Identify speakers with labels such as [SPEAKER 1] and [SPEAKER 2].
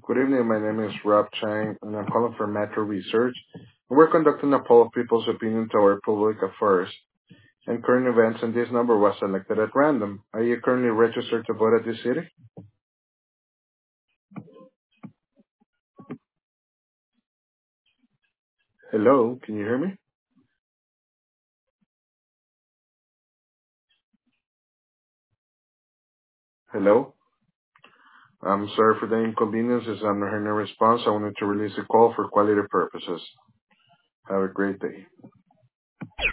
[SPEAKER 1] Good evening. My name is Rob Chang, and I'm calling from Metro Research. We're conducting a poll of people's opinion to our public affairs and current events, and this number was selected at random. Are you currently registered to vote at this city? Hello, can you hear me? Hello? I'm sorry for the inconvenience. As I'm not hearing a response, I wanted to release a call for quality purposes. Have a great day.